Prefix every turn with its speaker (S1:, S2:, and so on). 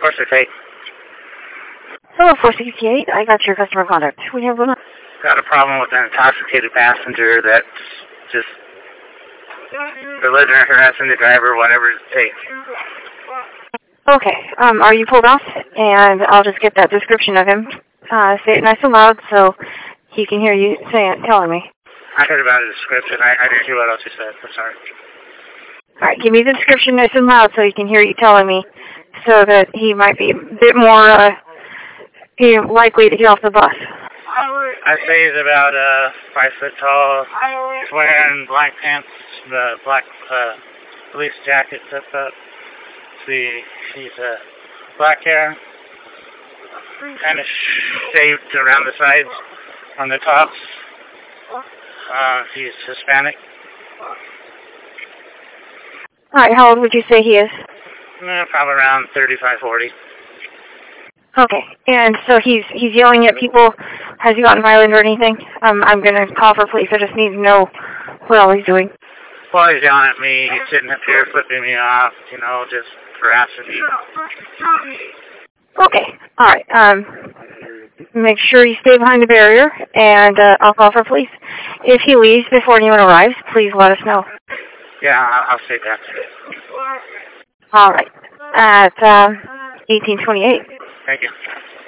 S1: course I take.
S2: Hello, 468. I got your customer contact. What do you have going on?
S1: Got a problem with an intoxicated passenger that's just belligerent, harassing the driver, whatever it takes.
S2: Okay. Are you pulled off? And I'll just get that description of him. Say it nice and loud so he can hear you telling me.
S1: I heard about a description. I didn't hear what else you said. I'm sorry.
S2: All right. Give me the description nice and loud so he can hear you telling me, so that he might be a bit more likely to get off the bus.
S1: I say he's about 5 foot tall. He's wearing black pants, the black police jacket tucked up. He's black hair, kind of shaved around the sides, on the tops. He's Hispanic.
S2: All right. How old would you say he is?
S1: Probably around 35, 40.
S2: Okay. And so he's yelling at people. Has he gotten violent or anything? I'm going to call for police. I just need to know what all he's doing.
S1: Well, he's yelling at me. He's sitting up here flipping me off, just harassing me.
S2: Okay. All right. Make sure you stay behind the barrier, and I'll call for police. If he leaves before anyone arrives, please let us know.
S1: Yeah, I'll stay back.
S2: All right. At 1828.
S1: Thank you.